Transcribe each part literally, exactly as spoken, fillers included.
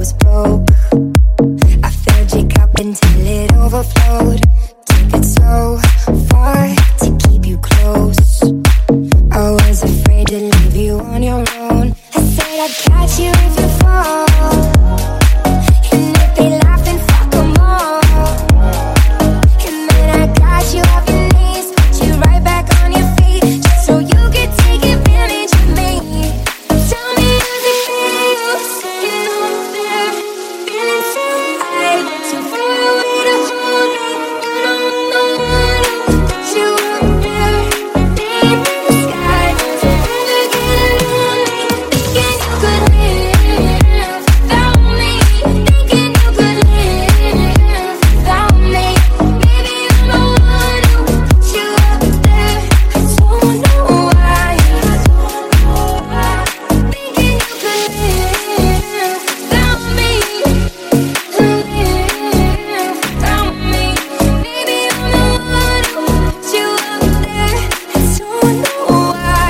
was broke. I filled your cup until it overflowed. Took it so far to keep you close. I was afraid to leave you on your own. I said I'd catch you if you fall. And if they laugh and fuck them all. And then I got you off your knees, put you right back on your feet, just so you could take advantage of me. Tell me how it feels, sitting over there, feeling so high, too far away to hold me. You know I'm the one who put you up there, deep in the sky. Never get lonely, thinking you could live without me, thinking you could live without me. Maybe I'm the one who put you up there. I don't know why, thinking you could live without me, live without me. Maybe I'm the one who put you up there. I don't know why.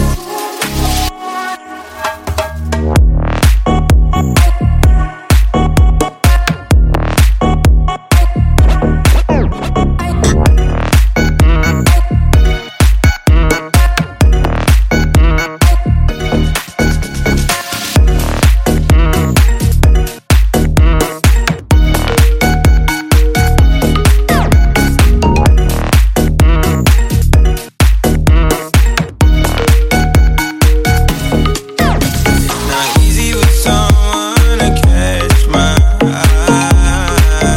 Not easy with someone to catch my eye,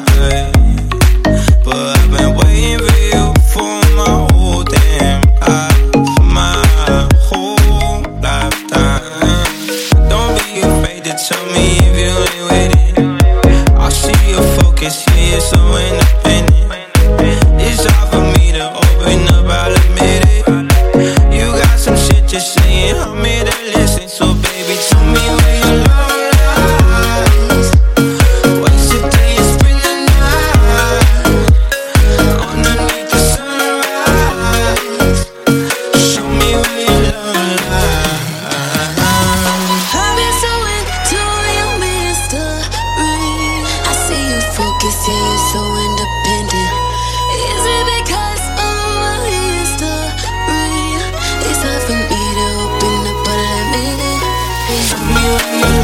but I've been waiting for you for my whole damn life, for my whole lifetime. Don't be afraid to tell me if you ain't with it. I see your focus, yeah, you're so independent. It's hard for me to open up, I'll admit it. You got some shit you're saying, I'm here to listen. So baby, tell me where your love lies. Waste the day and spend the night underneath the sunrise. Show me where your love lies. I've been so into your mystery. I see you focus, yeah, you're so independent. Is it because of my history? It's hard for me to open up, but let me in. Show me where your